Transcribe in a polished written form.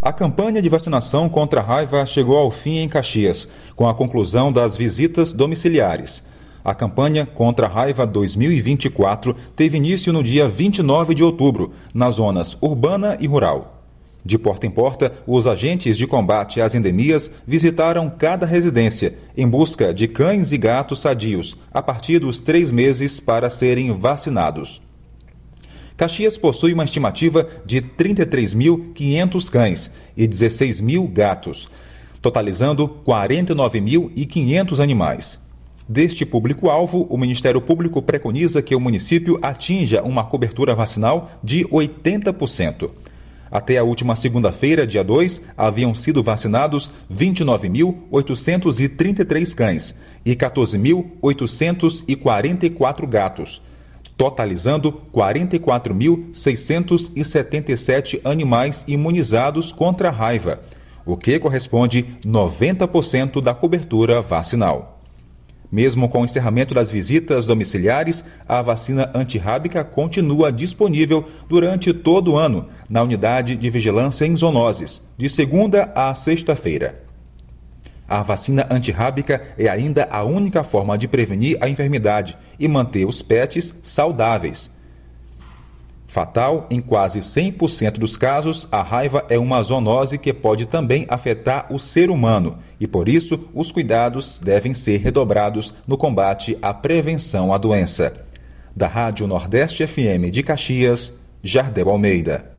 A campanha de vacinação contra a raiva chegou ao fim em Caxias, com a conclusão das visitas domiciliares. A campanha contra a raiva 2024 teve início no dia 29 de outubro, nas zonas urbana e rural. De porta em porta, os agentes de combate às endemias visitaram cada residência em busca de cães e gatos sadios, a partir dos 3 meses para serem vacinados. Caxias possui uma estimativa de 33.500 cães e 16.000 gatos, totalizando 49.500 animais. Deste público-alvo, o Ministério Público preconiza que o município atinja uma cobertura vacinal de 80%. Até a última segunda-feira, dia 2, haviam sido vacinados 29.833 cães e 14.844 gatos, totalizando 44.677 animais imunizados contra a raiva, o que corresponde a 90% da cobertura vacinal. Mesmo com o encerramento das visitas domiciliares, a vacina antirrábica continua disponível durante todo o ano na Unidade de Vigilância em Zoonoses, de segunda a sexta-feira. A vacina antirrábica é ainda a única forma de prevenir a enfermidade e manter os pets saudáveis. Fatal, em quase 100% dos casos, a raiva é uma zoonose que pode também afetar o ser humano e, por isso, os cuidados devem ser redobrados no combate à prevenção à doença. Da Rádio Nordeste FM de Caxias, Jardel Almeida.